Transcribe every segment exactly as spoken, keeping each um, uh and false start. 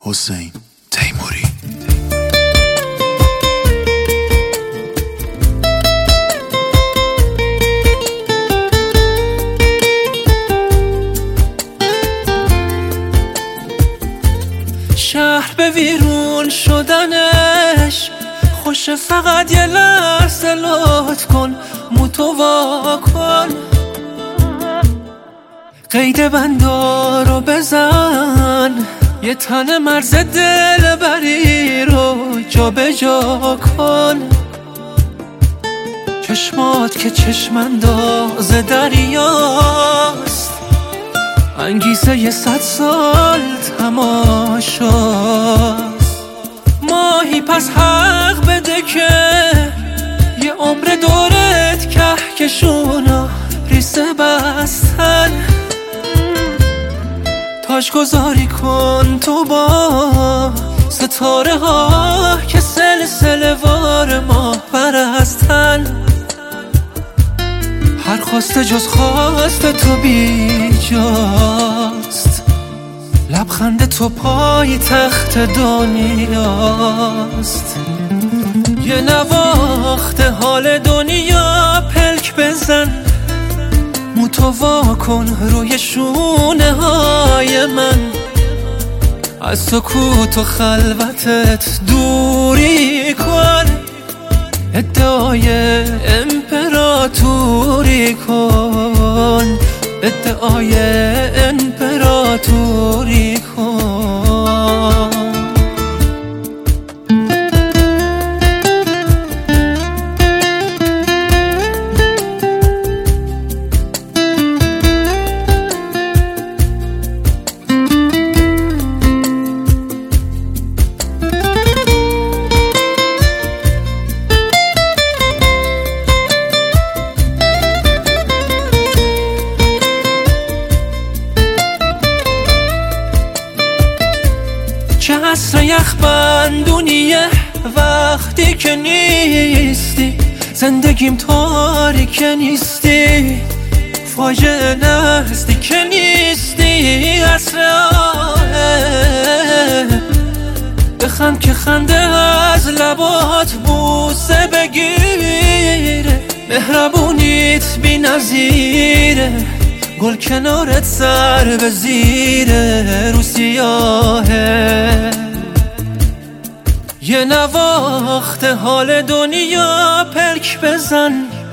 حسین تیموری. شهر به ویرون شدنش خوشه، فقط یه لحظه لطف کن، متوا کن، قید بندا رو بزن، یه تن مرز دل بری رو جا به جا کن. چشمات که چشم انداز دریاست، انگیزه یه صد سال تماشاست. ماهی پس حق بده که یه عمر دورت کهکشونا ریسه بستن. تاج گذاری کن تو با ستاره ها که سلسله وار ماه پرستن. هر خواسته جز خواست تو بیجاست، لبخند تو پای تخت دنیاست. یه نواخت حال دنیا پلک بزن، متوا کن روی شونه های من. از سکوت و خلوتت دوری کن، ادعای امپراتوری کن، ادعای امپراتوری کن. چه عصر یخبندونیه وقتی که نیستی، زندگیم تاریک نیستی، فاجعه نزدی که نیستی. عصر آهه بخند که خنده از لبات بوسه بگیره، مهربونیت بی نظیره، گل کنارت سر به زیره رو سیاهه. یه نواخت حال دنیا پلک بزن،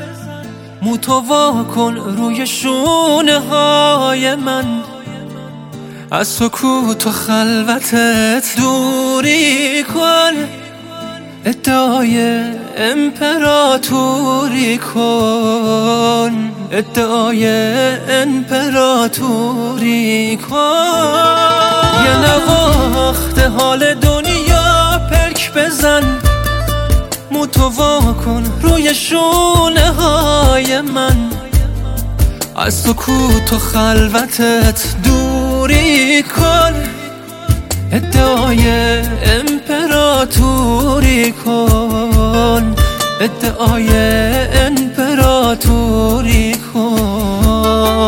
متوا کن روی شونه های من. از سکوت و خلوتت دوری کن، ادعای امپراتوری کن، ادعای امپراتوری کن. یه نواخت حال دنیا پلک بزن، متوا کن روی شونه های من. از سکوت و خلوتت دوری کن، ادعای امپراتوری کن، ادعای امپراتوری کن.